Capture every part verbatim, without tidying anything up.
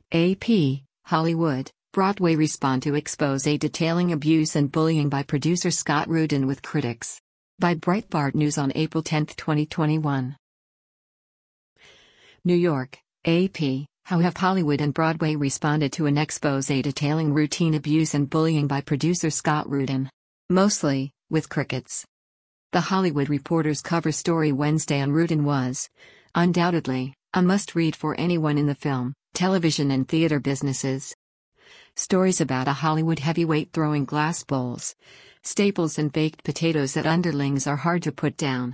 A P, Hollywood, Broadway respond to expose detailing abuse and bullying by producer Scott Rudin with critics. By Breitbart News on April tenth, twenty twenty-one. New York, A P, how have Hollywood and Broadway responded to an expose detailing routine abuse and bullying by producer Scott Rudin? Mostly, with crickets. The Hollywood Reporter's cover story Wednesday on Rudin was, undoubtedly, a must-read for anyone in the film, television and theater businesses. Stories about a Hollywood heavyweight throwing glass bowls, staples and baked potatoes at underlings are hard to put down.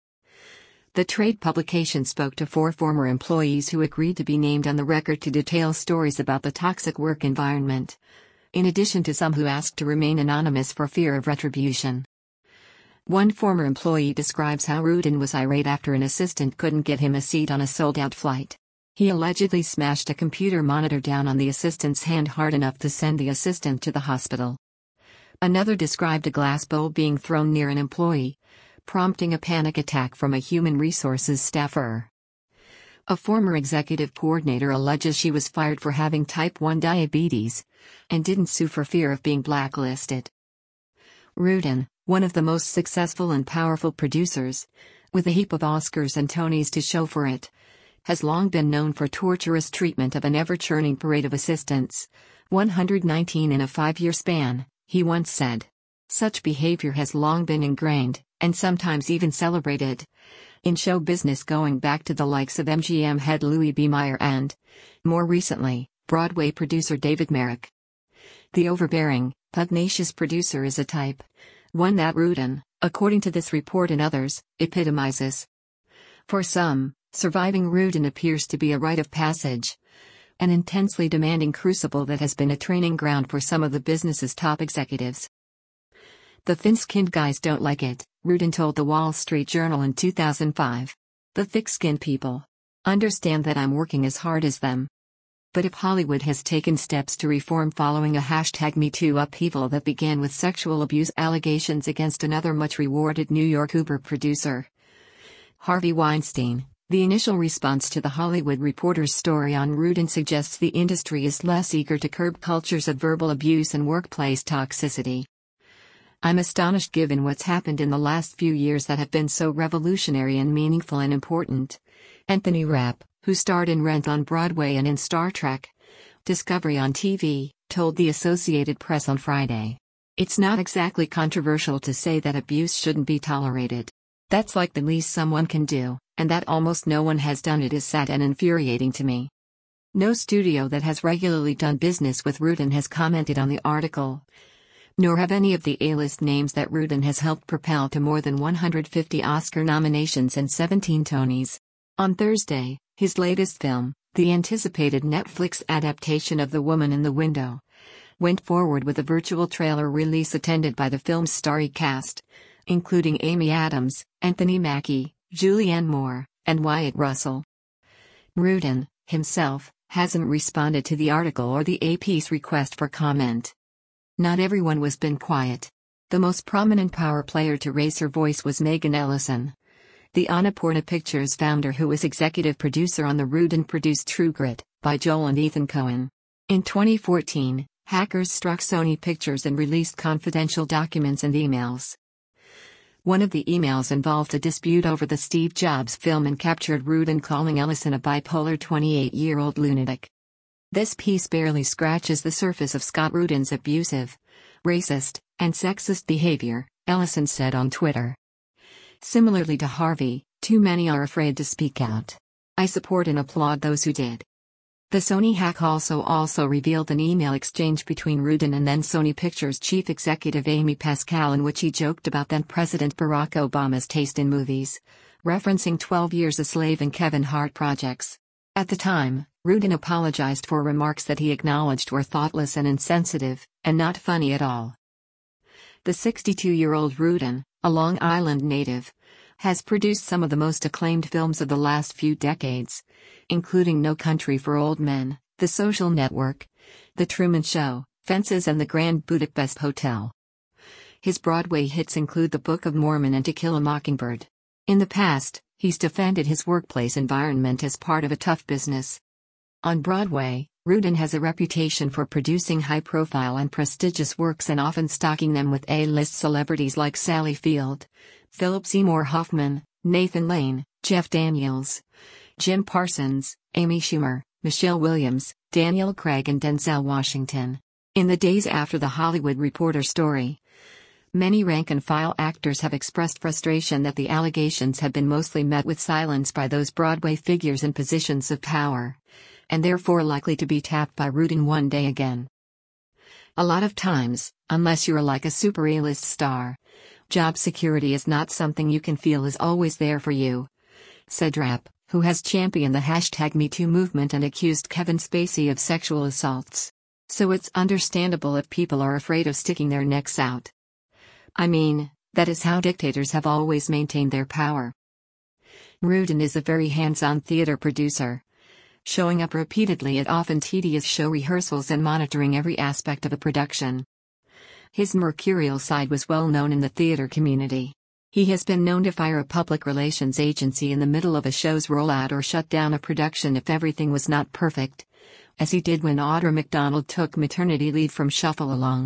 The trade publication spoke to four former employees who agreed to be named on the record to detail stories about the toxic work environment, in addition to some who asked to remain anonymous for fear of retribution. One former employee describes how Rudin was irate after an assistant couldn't get him a seat on a sold-out flight. He allegedly smashed a computer monitor down on the assistant's hand hard enough to send the assistant to the hospital. Another described a glass bowl being thrown near an employee, prompting a panic attack from a human resources staffer. A former executive coordinator alleges she was fired for having type one diabetes, and didn't sue for fear of being blacklisted. Rudin, one of the most successful and powerful producers, with a heap of Oscars and Tonys to show for it, has long been known for torturous treatment of an ever-churning parade of assistants, one hundred nineteen in a five-year span, he once said. Such behavior has long been ingrained, and sometimes even celebrated, in show business going back to the likes of M G M head Louis B. Mayer and, more recently, Broadway producer David Merrick. The overbearing, pugnacious producer is a type, one that Rudin, according to this report and others, epitomizes. For some, surviving Rudin appears to be a rite of passage, an intensely demanding crucible that has been a training ground for some of the business's top executives. The thin-skinned guys don't like it, Rudin told the Wall Street Journal in two thousand five. The thick-skinned people understand that I'm working as hard as them. But if Hollywood has taken steps to reform following a hashtag MeToo upheaval that began with sexual abuse allegations against another much-rewarded New York Uber producer, Harvey Weinstein, the initial response to the Hollywood Reporter's story on Rudin suggests the industry is less eager to curb cultures of verbal abuse and workplace toxicity. I'm astonished given what's happened in the last few years that have been so revolutionary and meaningful and important, Anthony Rapp, who starred in Rent on Broadway and in Star Trek Discovery on T V, told the Associated Press on Friday. It's not exactly controversial to say that abuse shouldn't be tolerated. That's like the least someone can do, and that almost no one has done it is sad and infuriating to me. No studio that has regularly done business with Rudin has commented on the article, nor have any of the A-list names that Rudin has helped propel to more than one hundred fifty Oscar nominations and seventeen Tonys. On Thursday, his latest film, the anticipated Netflix adaptation of The Woman in the Window, went forward with a virtual trailer release attended by the film's starry cast, including Amy Adams, Anthony Mackie, Julianne Moore, and Wyatt Russell. Rudin, himself, hasn't responded to the article or the A P's request for comment. Not everyone was been quiet. The most prominent power player to raise her voice was Megan Ellison, the Annapurna Pictures founder who was executive producer on the Rudin-produced True Grit, by Joel and Ethan Coen. In twenty fourteen, hackers struck Sony Pictures and released confidential documents and emails. One of the emails involved a dispute over the Steve Jobs film and captured Rudin calling Ellison a bipolar twenty-eight-year-old lunatic. This piece barely scratches the surface of Scott Rudin's abusive, racist, and sexist behavior, Ellison said on Twitter. Similarly to Harvey, too many are afraid to speak out. I support and applaud those who did. The Sony hack also also revealed an email exchange between Rudin and then Sony Pictures chief executive Amy Pascal in which he joked about then-President Barack Obama's taste in movies, referencing twelve Years a Slave and Kevin Hart projects. At the time, Rudin apologized for remarks that he acknowledged were thoughtless and insensitive, and not funny at all. The sixty-two-year-old Rudin, a Long Island native, has produced some of the most acclaimed films of the last few decades, including No Country for Old Men, The Social Network, The Truman Show, Fences and The Grand Budapest Hotel. His Broadway hits include The Book of Mormon and To Kill a Mockingbird. In the past, he's defended his workplace environment as part of a tough business. On Broadway, Rudin has a reputation for producing high-profile and prestigious works and often stocking them with A-list celebrities like Sally Field, Philip Seymour Hoffman, Nathan Lane, Jeff Daniels, Jim Parsons, Amy Schumer, Michelle Williams, Daniel Craig and Denzel Washington. In the days after the Hollywood Reporter story, many rank-and-file actors have expressed frustration that the allegations have been mostly met with silence by those Broadway figures in positions of power, and therefore likely to be tapped by Rudin one day again. A lot of times, unless you're like a super A-list star, job security is not something you can feel is always there for you, said Rapp, who has championed the hashtag MeToo movement and accused Kevin Spacey of sexual assaults. So it's understandable if people are afraid of sticking their necks out. I mean, that is how dictators have always maintained their power. Rudin is a very hands-on theater producer, showing up repeatedly at often tedious show rehearsals and monitoring every aspect of a production. His mercurial side was well known in the theater community. He has been known to fire a public relations agency in the middle of a show's rollout or shut down a production if everything was not perfect, as he did when Audra McDonald took maternity leave from Shuffle Along.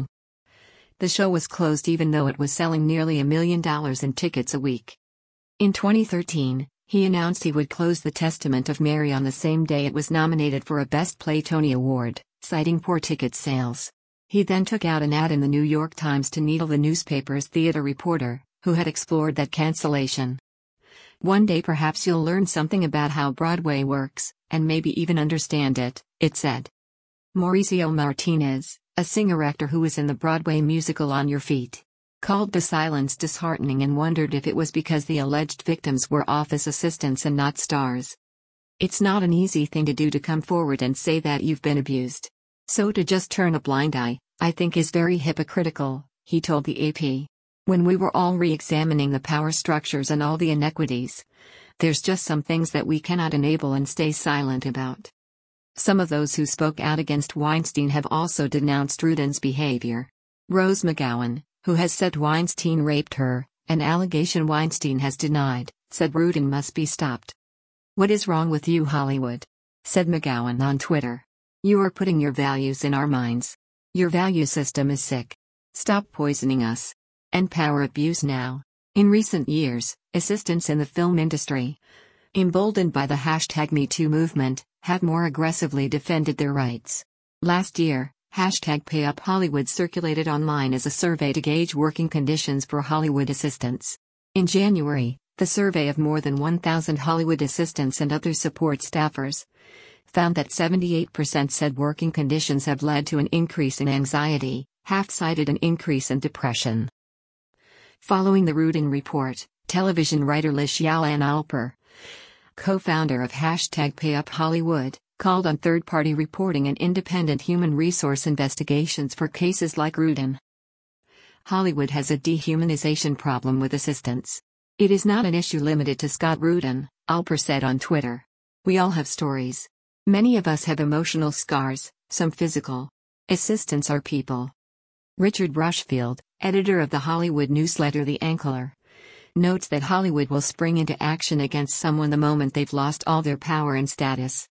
The show was closed even though it was selling nearly a million dollars in tickets a week. In twenty thirteen, he announced he would close The Testament of Mary on the same day it was nominated for a Best Play Tony Award, citing poor ticket sales. He then took out an ad in the New York Times to needle the newspaper's theater reporter, who had explored that cancellation. One day perhaps you'll learn something about how Broadway works, and maybe even understand it, it said. Mauricio Martinez, a singer-actor who was in the Broadway musical On Your Feet, called the silence disheartening and wondered if it was because the alleged victims were office assistants and not stars. It's not an easy thing to do to come forward and say that you've been abused. So to just turn a blind eye, I think is very hypocritical, he told the A P. When we were all re-examining the power structures and all the inequities, there's just some things that we cannot enable and stay silent about. Some of those who spoke out against Weinstein have also denounced Rudin's behavior. Rose McGowan, who has said Weinstein raped her, an allegation Weinstein has denied, said Rudin must be stopped. "What is wrong with you, Hollywood?" said McGowan on Twitter. "You are putting your values in our minds. Your value system is sick. Stop poisoning us. End power abuse now." In recent years, assistants in the film industry, emboldened by the hashtag MeToo movement, have more aggressively defended their rights. Last year, hashtag PayUpHollywood circulated online as a survey to gauge working conditions for Hollywood assistants. In January, the survey of more than one thousand Hollywood assistants and other support staffers found that seventy-eight percent said working conditions have led to an increase in anxiety, half cited an increase in depression. Following the Rudin report, television writer Lish Yalan Alper, co-founder of hashtag PayUpHollywood, called on third-party reporting and independent human resource investigations for cases like Rudin. Hollywood has a dehumanization problem with assistants. It is not an issue limited to Scott Rudin, Alper said on Twitter. We all have stories. Many of us have emotional scars, some physical. Assistants are people. Richard Rushfield, editor of the Hollywood newsletter The Ankler, notes that Hollywood will spring into action against someone the moment they've lost all their power and status.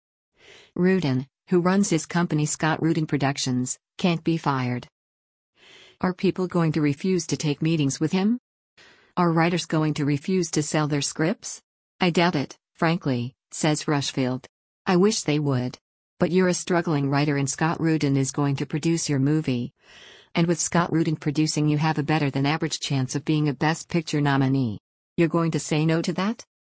Rudin, who runs his company Scott Rudin Productions, can't be fired. Are people going to refuse to take meetings with him? Are writers going to refuse to sell their scripts? I doubt it, frankly, says Rushfield. I wish they would. But you're a struggling writer and Scott Rudin is going to produce your movie. And with Scott Rudin producing, you have a better than average chance of being a Best Picture nominee. You're going to say no to that?